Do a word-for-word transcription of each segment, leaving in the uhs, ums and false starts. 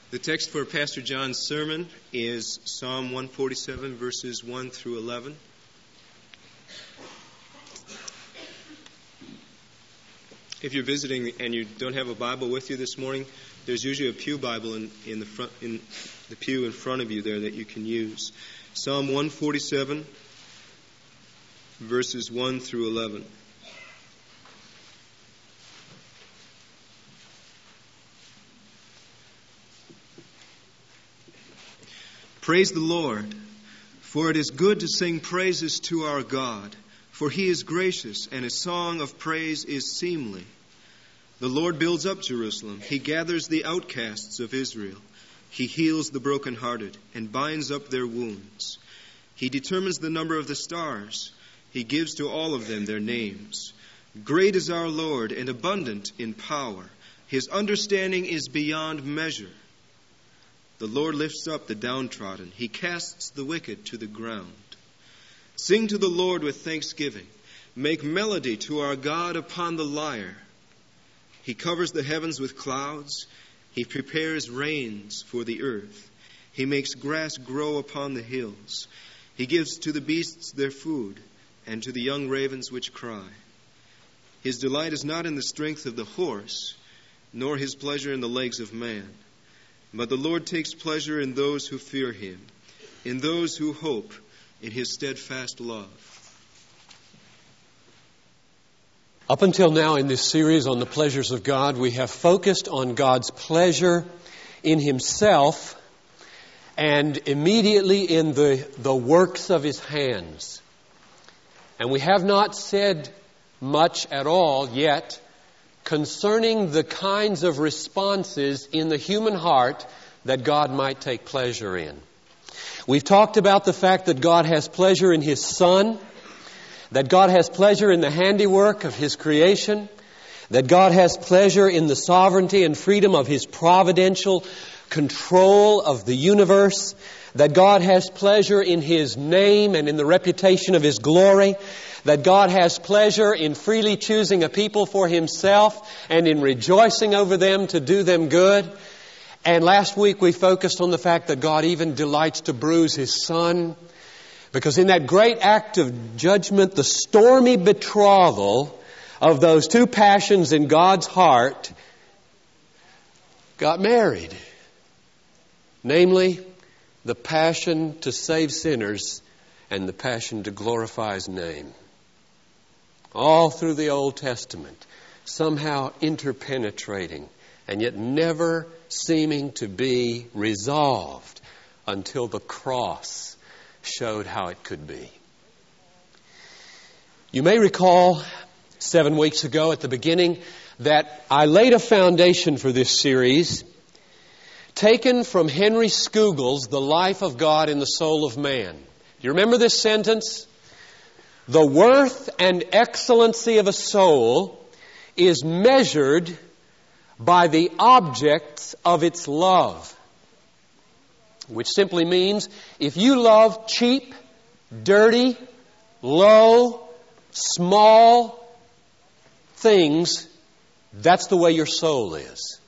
The text for Pastor John's sermon is Psalm one forty-seven, verses one through eleven. If you're visiting and you don't have a Bible with you this morning, there's usually a pew Bible in, in the front, in the pew in front of you there that you can use. Psalm one forty-seven, verses one through eleven. Praise the Lord, for it is good to sing praises to our God, for He is gracious, and a song of praise is seemly. The Lord builds up Jerusalem. He gathers the outcasts of Israel. He heals the brokenhearted and binds up their wounds. He determines the number of the stars. He gives to all of them their names. Great is our Lord and abundant in power. His understanding is beyond measure. The Lord lifts up the downtrodden. He casts the wicked to the ground. Sing to the Lord with thanksgiving. Make melody to our God upon the lyre. He covers the heavens with clouds. He prepares rains for the earth. He makes grass grow upon the hills. He gives to the beasts their food, and to the young ravens which cry. His delight is not in the strength of the horse, nor his pleasure in the legs of man. But the Lord takes pleasure in those who fear Him, in those who hope in His steadfast love. Up until now in this series on the pleasures of God, we have focused on God's pleasure in Himself and immediately in the, the works of His hands. And we have not said much at all yet concerning the kinds of responses in the human heart that God might take pleasure in. We've talked about the fact that God has pleasure in His Son, that God has pleasure in the handiwork of His creation, that God has pleasure in the sovereignty and freedom of His providential control of the universe, that God has pleasure in His name and in the reputation of His glory, that God has pleasure in freely choosing a people for Himself and in rejoicing over them to do them good. And last week we focused on the fact that God even delights to bruise His Son, because in that great act of judgment, the stormy betrothal of those two passions in God's heart got married. Namely, the passion to save sinners and the passion to glorify His name. All through the Old Testament, somehow interpenetrating and yet never seeming to be resolved until the cross showed how it could be. You may recall seven weeks ago at the beginning that I laid a foundation for this series taken from Henry Scougal's The Life of God in the Soul of Man. Do you remember this sentence? The worth and excellency of a soul is measured by the objects of its love. Which simply means if you love cheap, dirty, low, small things, that's the way your soul is.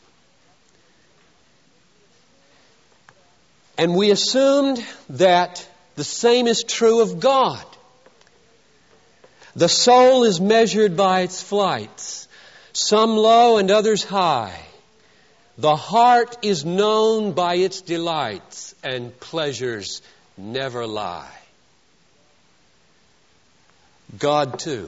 And we assumed that the same is true of God. The soul is measured by its flights, some low and others high. The heart is known by its delights, and pleasures never lie. God too.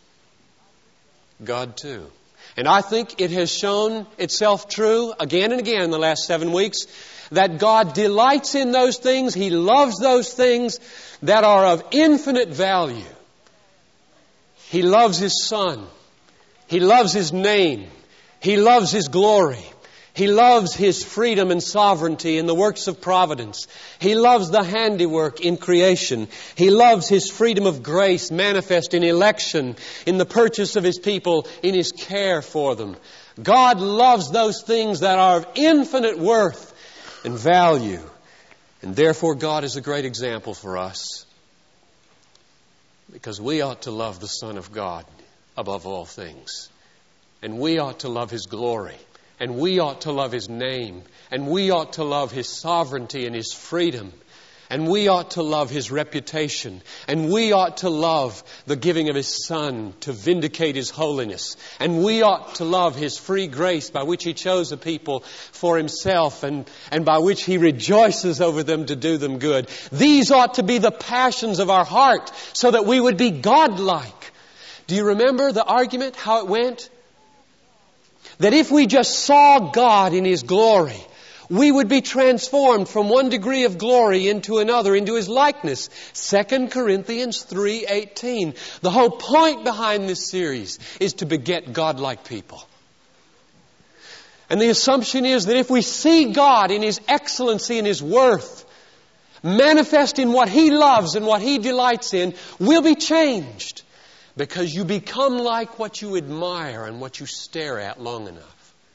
God too. And I think it has shown itself true again and again in the last seven weeks that God delights in those things. He loves those things that are of infinite value. He loves His Son. He loves His name. He loves His glory. He loves His freedom and sovereignty in the works of providence. He loves the handiwork in creation. He loves His freedom of grace manifest in election, in the purchase of His people, in His care for them. God loves those things that are of infinite worth and value. And therefore God is a great example for us, because we ought to love the Son of God above all things. And we ought to love His glory And we ought to love His name. And we ought to love His sovereignty and His freedom. And we ought to love His reputation. And we ought to love the giving of His Son to vindicate His holiness. And we ought to love His free grace by which He chose a people for Himself and, and by which He rejoices over them to do them good. These ought to be the passions of our heart so that we would be God-like. Do you remember the argument, how it went? That if we just saw God in His glory, we would be transformed from one degree of glory into another, into His likeness. Second Corinthians three eighteen. The whole point behind this series is to beget God-like people. And the assumption is that if we see God in His excellency and His worth, manifest in what He loves and what He delights in, we'll be changed. Because you become like what you admire and what you stare at long enough.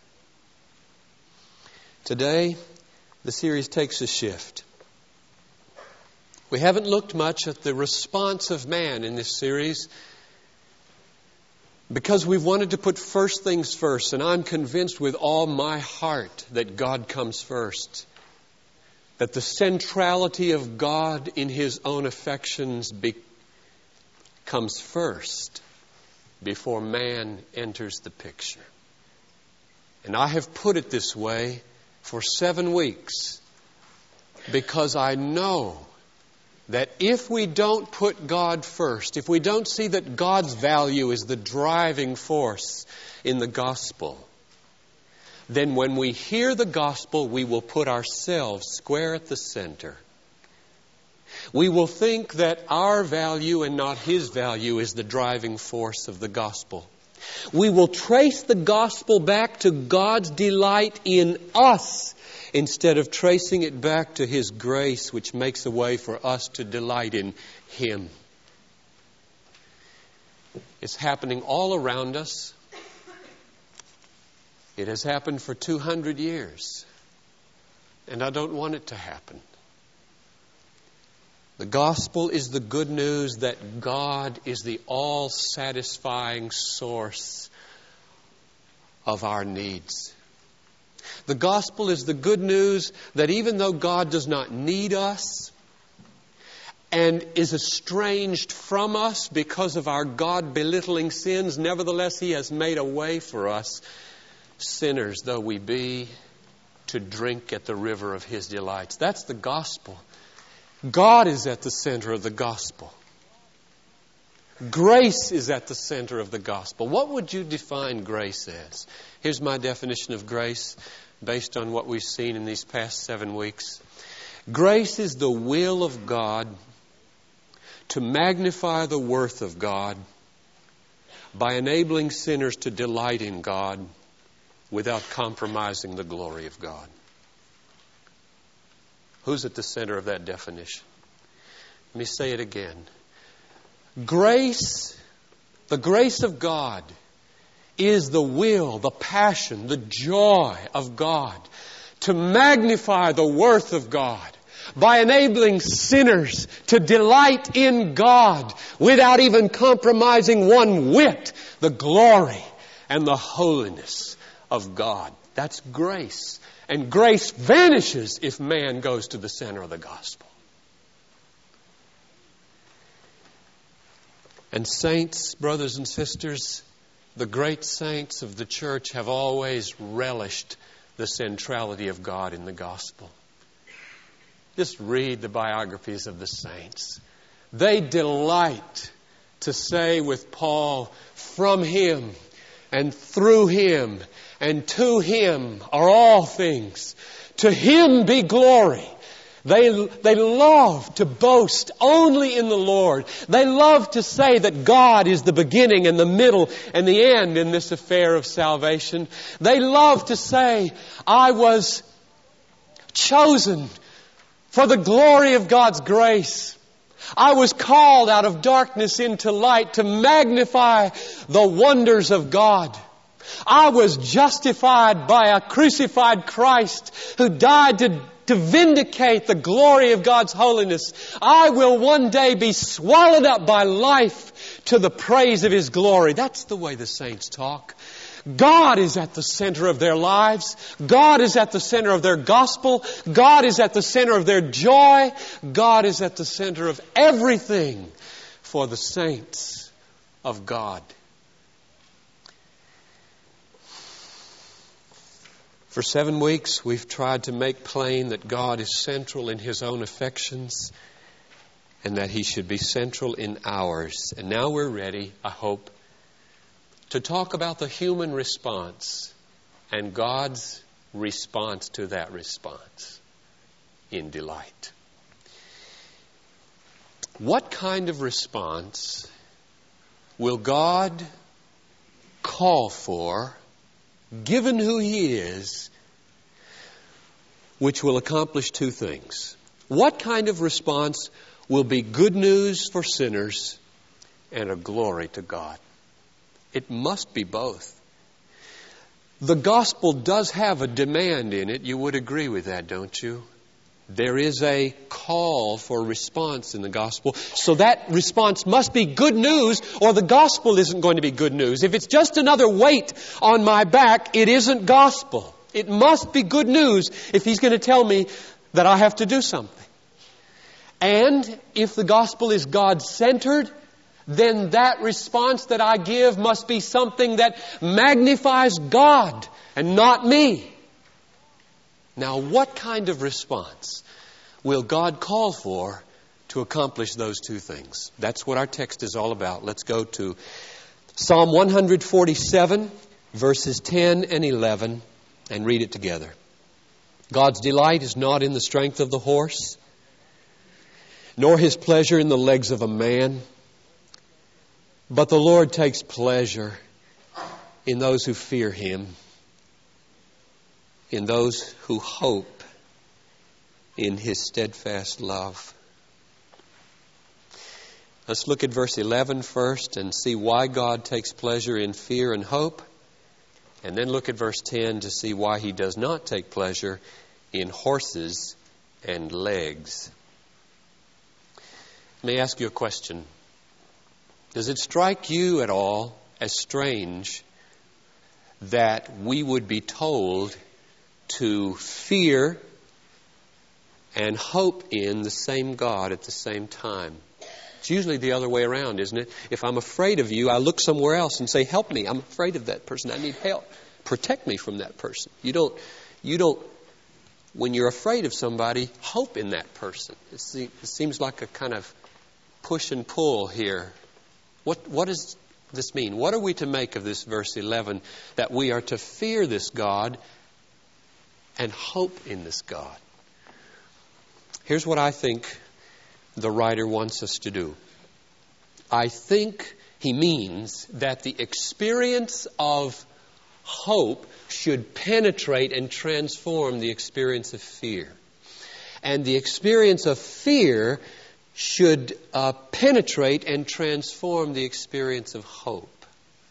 Today, the series takes a shift. We haven't looked much at the response of man in this series because we've wanted to put first things first, and I'm convinced with all my heart that God comes first. That the centrality of God in His own affections be- comes first before man enters the picture. And I have put it this way for seven weeks because I know that if we don't put God first, if we don't see that God's value is the driving force in the gospel, then when we hear the gospel, we will put ourselves square at the center. We will think that our value and not His value is the driving force of the gospel. We will trace the gospel back to God's delight in us instead of tracing it back to His grace, which makes a way for us to delight in Him. It's happening all around us. It has happened for two hundred years. And I don't want it to happen. The gospel is the good news that God is the all-satisfying source of our needs. The gospel is the good news that even though God does not need us and is estranged from us because of our God-belittling sins, nevertheless He has made a way for us, sinners though we be, to drink at the river of His delights. That's the gospel. God is at the center of the gospel. Grace is at the center of the gospel. What would you define grace as? Here's my definition of grace based on what we've seen in these past seven weeks. Grace is the will of God to magnify the worth of God by enabling sinners to delight in God without compromising the glory of God. Who's at the center of that definition? Let me say it again. Grace, the grace of God, is the will, the passion, the joy of God to magnify the worth of God by enabling sinners to delight in God without even compromising one whit the glory and the holiness of God. That's grace. And grace vanishes if man goes to the center of the gospel. And saints, brothers and sisters, the great saints of the church have always relished the centrality of God in the gospel. Just read the biographies of the saints. They delight to say with Paul, from Him and through Him and to Him are all things. To Him be glory. They, they love to boast only in the Lord. They love to say that God is the beginning and the middle and the end in this affair of salvation. They love to say, I was chosen for the glory of God's grace. I was called out of darkness into light to magnify the wonders of God. I was justified by a crucified Christ who died to, to vindicate the glory of God's holiness. I will one day be swallowed up by life to the praise of His glory. That's the way the saints talk. God is at the center of their lives. God is at the center of their gospel. God is at the center of their joy. God is at the center of everything for the saints of God. For seven weeks, we've tried to make plain that God is central in His own affections and that He should be central in ours. And now we're ready, I hope, to talk about the human response and God's response to that response in delight. What kind of response will God call for, given who He is, which will accomplish two things? What kind of response will be good news for sinners and a glory to God? It must be both. The gospel does have a demand in it. You would agree with that, don't you? There is a call for response in the gospel. So that response must be good news, or the gospel isn't going to be good news. If it's just another weight on my back, it isn't gospel. It must be good news if He's going to tell me that I have to do something. And if the gospel is God-centered, then that response that I give must be something that magnifies God and not me. Now, what kind of response will God call for to accomplish those two things? That's what our text is all about. Let's go to Psalm one forty-seven, verses ten and eleven, and read it together. God's delight is not in the strength of the horse, nor His pleasure in the legs of a man. But the Lord takes pleasure in those who fear Him, in those who hope in His steadfast love. Let's look at verse eleven first and see why God takes pleasure in fear and hope. And then look at verse ten to see why He does not take pleasure in horses and legs. Let me ask you a question. Does it strike you at all as strange that we would be told to fear and hope in the same God at the same time? It's usually the other way around, isn't it? If I'm afraid of you, I look somewhere else and say, help me. I'm afraid of that person. I need help. Protect me from that person. You don't, you don't, when you're afraid of somebody, hope in that person. It seems like a kind of push and pull here. What, what does this mean? What are we to make of this verse eleven, that we are to fear this God and hope in this God? Here's what I think the writer wants us to do. I think he means that the experience of hope should penetrate and transform the experience of fear. And the experience of fear should uh, penetrate and transform the experience of hope.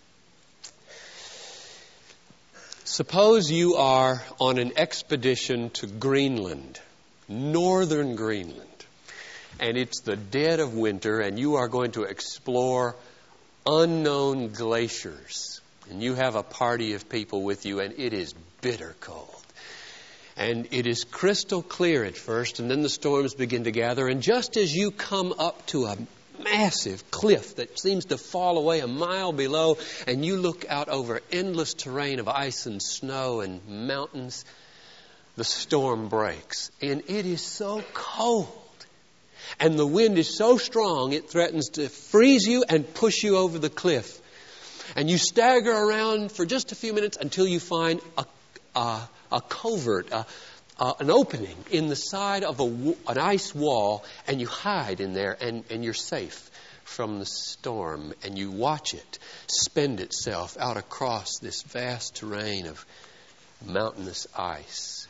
Suppose you are on an expedition to Greenland, northern Greenland, and it's the dead of winter, and you are going to explore unknown glaciers. And you have a party of people with you, and it is bitter cold. And it is crystal clear at first, and then the storms begin to gather. And just as you come up to a massive cliff that seems to fall away a mile below, and you look out over endless terrain of ice and snow and mountains, the storm breaks. And it is so cold. And the wind is so strong, it threatens to freeze you and push you over the cliff. And you stagger around for just a few minutes until you find a, a, a covert, a, a, an opening in the side of a, an ice wall, and you hide in there, and, and you're safe from the storm. And you watch it spend itself out across this vast terrain of mountainous ice.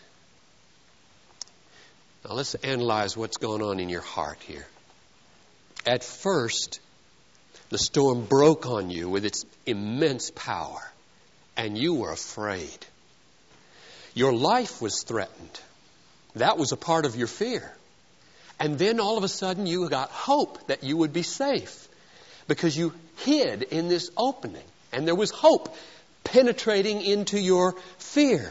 Now let's analyze what's going on in your heart here. At first, the storm broke on you with its immense power, and you were afraid. Your life was threatened. That was a part of your fear. And then all of a sudden you got hope that you would be safe because you hid in this opening, and there was hope penetrating into your fear.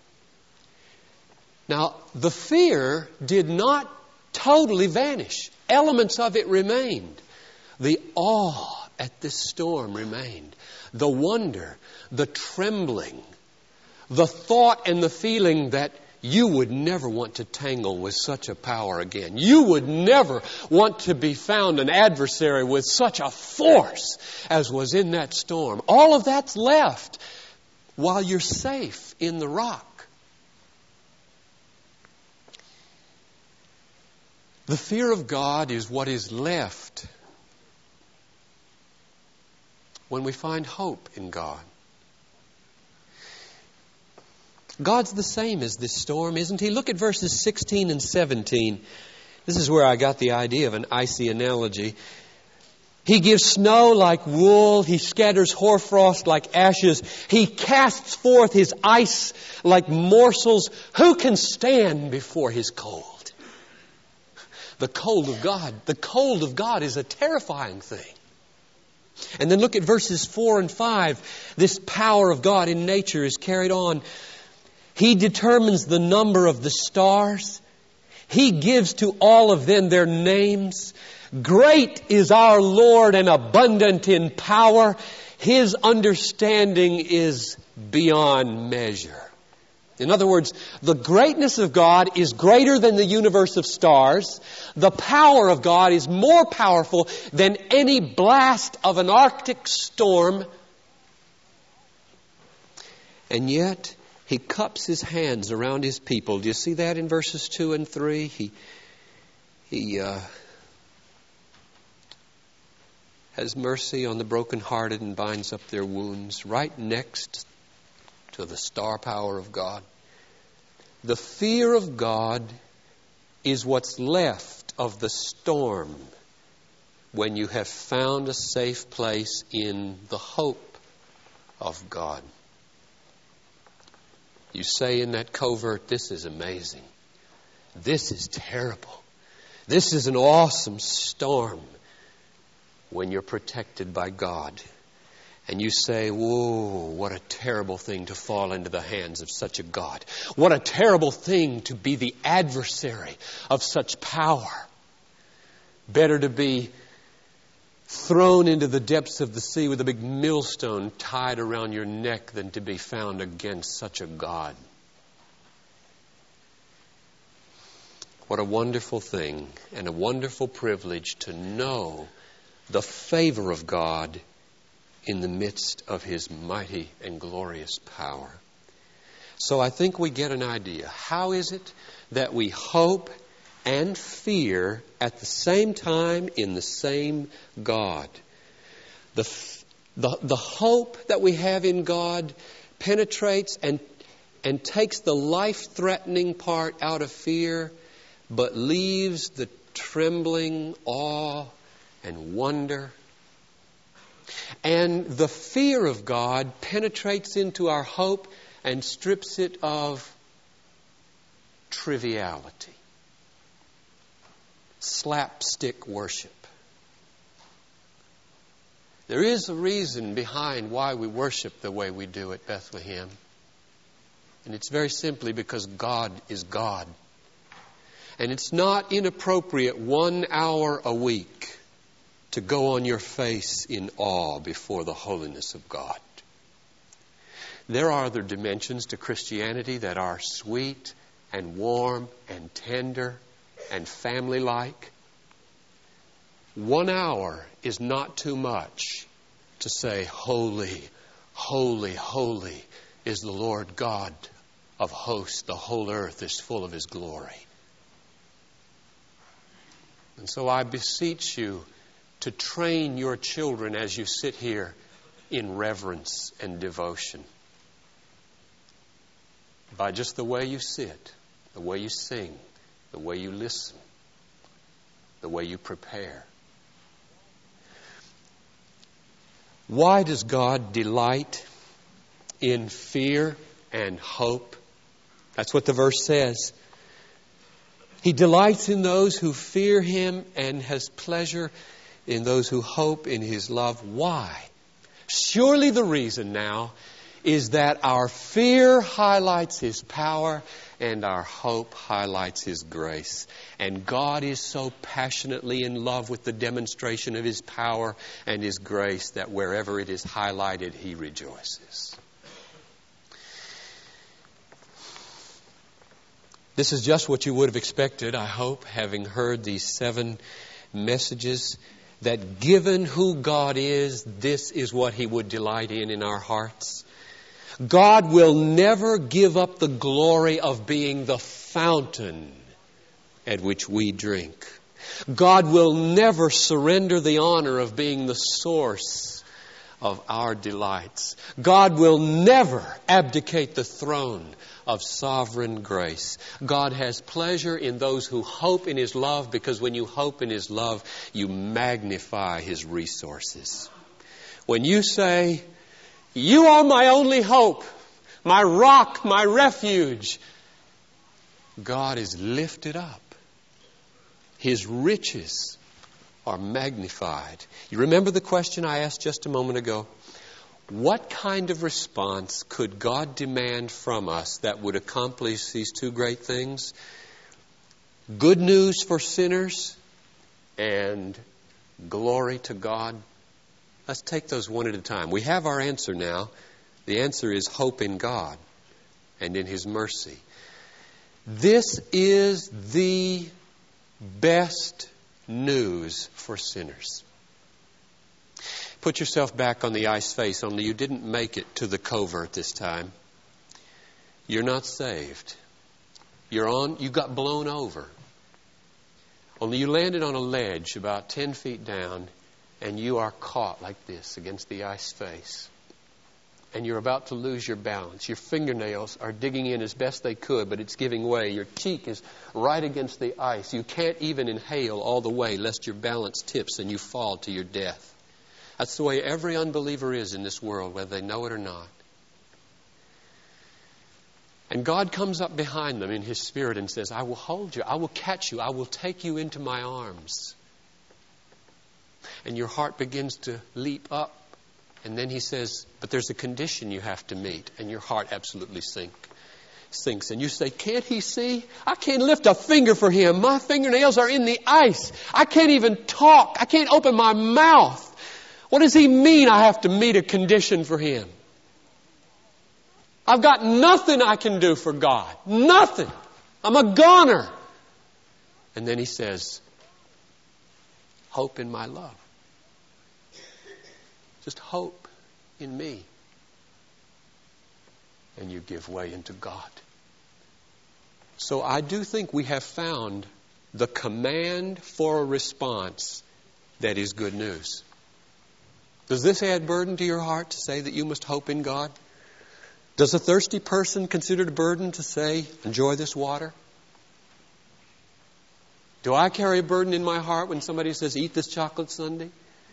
Now, the fear did not totally vanish. Elements of it remained. The awe at this storm remained. The wonder, the trembling, the thought and the feeling that you would never want to tangle with such a power again. You would never want to be found an adversary with such a force as was in that storm. All of that's left while you're safe in the rock. The fear of God is what is left when we find hope in God. God's the same as this storm, isn't He? Look at verses sixteen and seventeen. This is where I got the idea of an icy analogy. He gives snow like wool. He scatters hoarfrost like ashes. He casts forth His ice like morsels. Who can stand before His cold? The cold of God. The cold of God is a terrifying thing. And then look at verses four and five. This power of God in nature is carried on. He determines the number of the stars. He gives to all of them their names. Great is our Lord and abundant in power. His understanding is beyond measure. In other words, the greatness of God is greater than the universe of stars. The power of God is more powerful than any blast of an Arctic storm. And yet, He cups His hands around His people. Do you see that in verses two and three? He, he uh, has mercy on the brokenhearted and binds up their wounds, right next to the star power of God. The fear of God is what's left of the storm when you have found a safe place in the hope of God. You say in that covert, this is amazing. This is terrible. This is an awesome storm when you're protected by God. And you say, whoa, what a terrible thing to fall into the hands of such a God. What a terrible thing to be the adversary of such power. Better to be thrown into the depths of the sea with a big millstone tied around your neck than to be found against such a God. What a wonderful thing and a wonderful privilege to know the favor of God in the midst of His mighty and glorious power. So I think we get an idea. How is it that we hope and fear at the same time in the same God? The, the, the hope that we have in God penetrates and, and takes the life-threatening part out of fear, but leaves the trembling awe and wonder. And the fear of God penetrates into our hope and strips it of triviality. Slapstick worship. There is a reason behind why we worship the way we do at Bethlehem. And it's very simply because God is God. And it's not inappropriate one hour a week to go on your face in awe before the holiness of God. There are other dimensions to Christianity that are sweet and warm and tender and family-like. One hour is not too much to say, holy, holy, holy is the Lord God of hosts. The whole earth is full of His glory. And so I beseech you to train your children as you sit here in reverence and devotion. By just the way you sit, the way you sing, the way you listen, the way you prepare. Why does God delight in fear and hope? That's what the verse says. He delights in those who fear Him and has pleasure in those who hope in His love. Why? Surely the reason now is that our fear highlights His power and our hope highlights His grace. And God is so passionately in love with the demonstration of His power and His grace that wherever it is highlighted, He rejoices. This is just what you would have expected, I hope, having heard these seven messages, that given who God is, this is what He would delight in in our hearts. God will never give up the glory of being the fountain at which we drink. God will never surrender the honor of being the source of our delights. God will never abdicate the throne of sovereign grace. God has pleasure in those who hope in His love, because when you hope in His love, you magnify His resources. When you say, "You are my only hope, my rock, my refuge," God is lifted up. His riches are magnified. You remember the question I asked just a moment ago? What kind of response could God demand from us that would accomplish these two great things? Good news for sinners and glory to God. Let's take those one at a time. We have our answer now. The answer is hope in God and in His mercy. This is the best news for sinners. Put yourself back on the ice face, only you didn't make it to the covert this time. You're not saved. You're on, you got blown over. Only you landed on a ledge about ten feet down, and you are caught like this against the ice face. And you're about to lose your balance. Your fingernails are digging in as best they could, but it's giving way. Your cheek is right against the ice. You can't even inhale all the way, lest your balance tips and you fall to your death. That's the way every unbeliever is in this world, whether they know it or not. And God comes up behind them in His Spirit and says, "I will hold you. I will catch you. I will take you into my arms." And your heart begins to leap up. And then He says, "But there's a condition you have to meet." And your heart absolutely sink, sinks. And you say, "Can't He see? I can't lift a finger for Him. My fingernails are in the ice. I can't even talk. I can't open my mouth. What does He mean I have to meet a condition for Him? I've got nothing I can do for God. Nothing. I'm a goner." And then He says, "Hope in my love. Just hope in me." And you give way into God. So I do think we have found the command for a response that is good news. Does this add burden to your heart to say that you must hope in God? Does a thirsty person consider it a burden to say, "Enjoy this water"? Do I carry a burden in my heart when somebody says, "Eat this chocolate sundae"?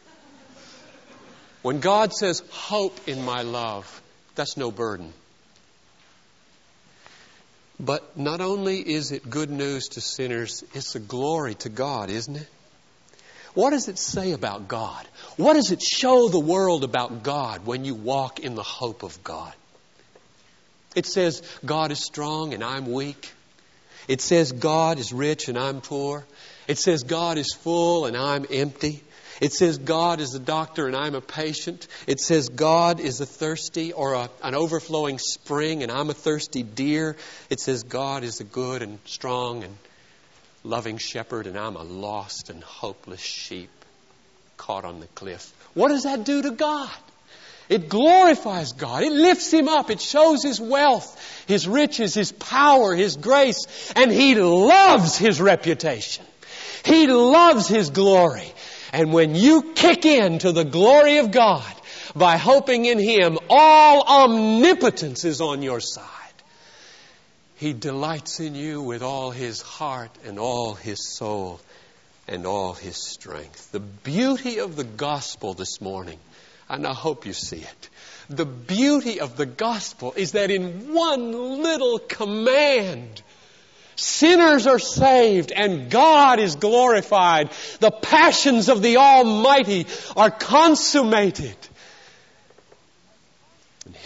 When God says, "Hope in my love," that's no burden. But not only is it good news to sinners, it's a glory to God, isn't it? What does it say about God? What does it show the world about God when you walk in the hope of God? It says God is strong and I'm weak. It says God is rich and I'm poor. It says God is full and I'm empty. It says God is a doctor and I'm a patient. It says God is a thirsty or a, an overflowing spring and I'm a thirsty deer. It says God is a good and strong and loving shepherd and I'm a lost and hopeless sheep caught on the cliff. What does that do to God? It glorifies God. It lifts Him up. It shows His wealth, His riches, His power, His grace. And He loves His reputation. He loves His glory. And when you kick into the glory of God by hoping in Him, all omnipotence is on your side. He delights in you with all His heart and all His soul and all His strength. The beauty of the gospel this morning, and I hope you see it, the beauty of the gospel is that in one little command, sinners are saved and God is glorified. The passions of the Almighty are consummated. And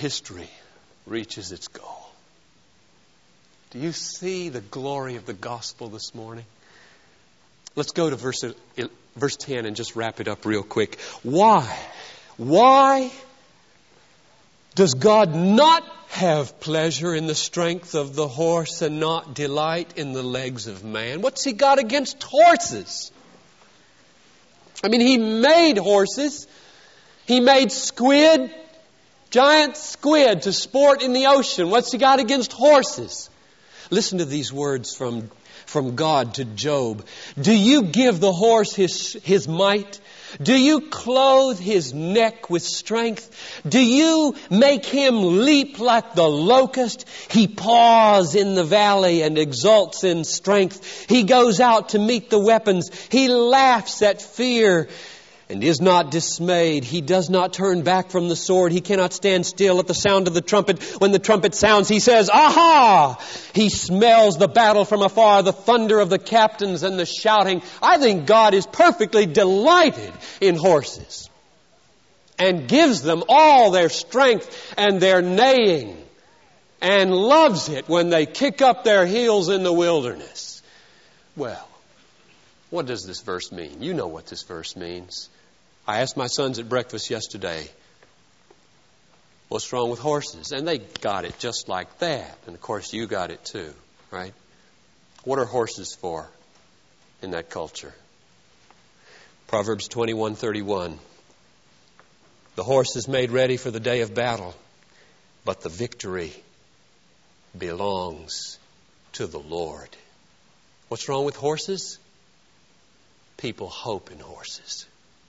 history reaches its goal. Do you see the glory of the gospel this morning? Let's go to verse, verse ten and just wrap it up real quick. Why? Why does God not have pleasure in the strength of the horse and not delight in the legs of man? What's He got against horses? I mean, He made horses. He made squid, giant squid to sport in the ocean. What's He got against horses? Listen to these words from, from God to Job. Do you give the horse his, his might? Do you clothe his neck with strength? Do you make him leap like the locust? He paws in the valley and exults in strength. He goes out to meet the weapons. He laughs at fear and is not dismayed. He does not turn back from the sword. He cannot stand still at the sound of the trumpet. When the trumpet sounds, he says, "Aha!" He smells the battle from afar, the thunder of the captains and the shouting. I think God is perfectly delighted in horses and gives them all their strength and their neighing and loves it when they kick up their heels in the wilderness. Well, what does this verse mean? You know what this verse means. I asked my sons at breakfast yesterday, what's wrong with horses? And they got it just like that. And of course you got it too, right? What are horses for in that culture? Proverbs twenty-one thirty-one. The horse is made ready for the day of battle, but the victory belongs to the Lord. What's wrong with horses? People hope in horses.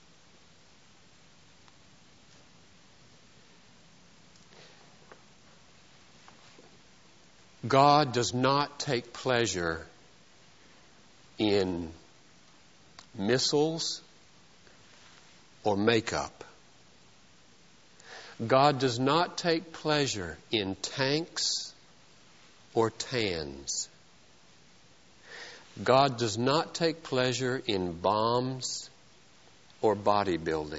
God does not take pleasure in missiles or makeup. God does not take pleasure in tanks or tans. God does not take pleasure in bombs or bodybuilding.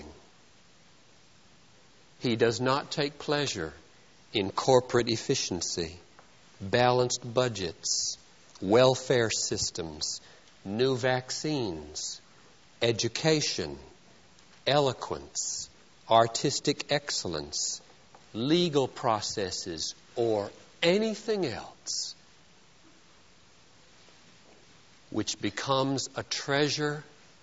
He does not take pleasure in corporate efficiency, balanced budgets, welfare systems, new vaccines, education, eloquence, artistic excellence, legal processes, or anything else which becomes a treasure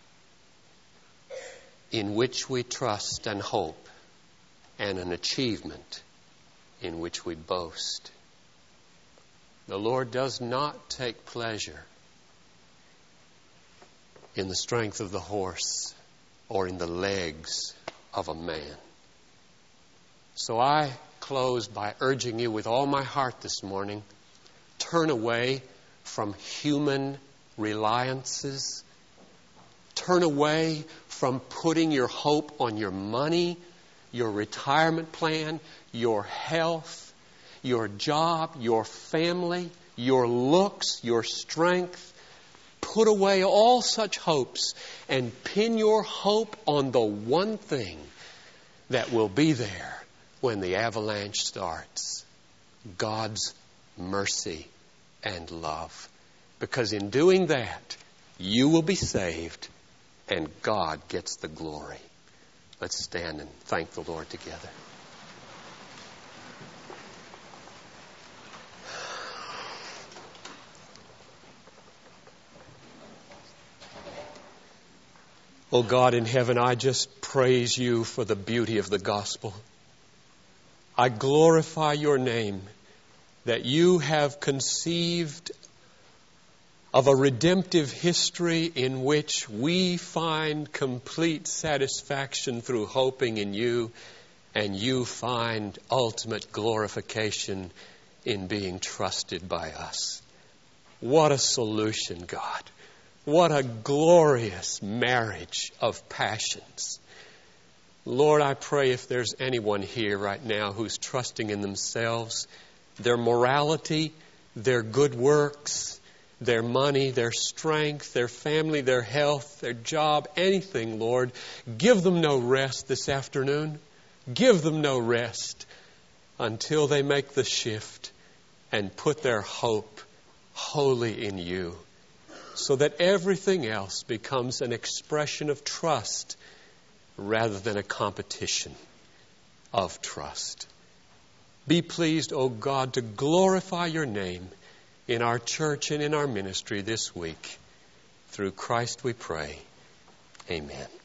in which we trust and hope, and an achievement in which we boast. The Lord does not take pleasure in the strength of the horse or in the legs of a man. So I close by urging you with all my heart this morning, turn away from human reliances. Turn away from putting your hope on your money, your retirement plan, your health, your job, your family, your looks, your strength. Put away all such hopes and pin your hope on the one thing that will be there when the avalanche starts: God's mercy and love. Because in doing that, you will be saved and God gets the glory. Let's stand and thank the Lord together. Oh God in heaven, I just praise you for the beauty of the gospel. I glorify your name that you have conceived of a redemptive history in which we find complete satisfaction through hoping in you, and you find ultimate glorification in being trusted by us. What a solution, God. What a glorious marriage of passions. Lord, I pray if there's anyone here right now who's trusting in themselves, their morality, their good works, their money, their strength, their family, their health, their job, anything, Lord, give them no rest this afternoon. Give them no rest. until they make the shift and put their hope wholly in you, so that everything else becomes an expression of trust rather than a competition of trust. Be pleased, O God, to glorify your name in our church and in our ministry this week. Through Christ we pray. Amen.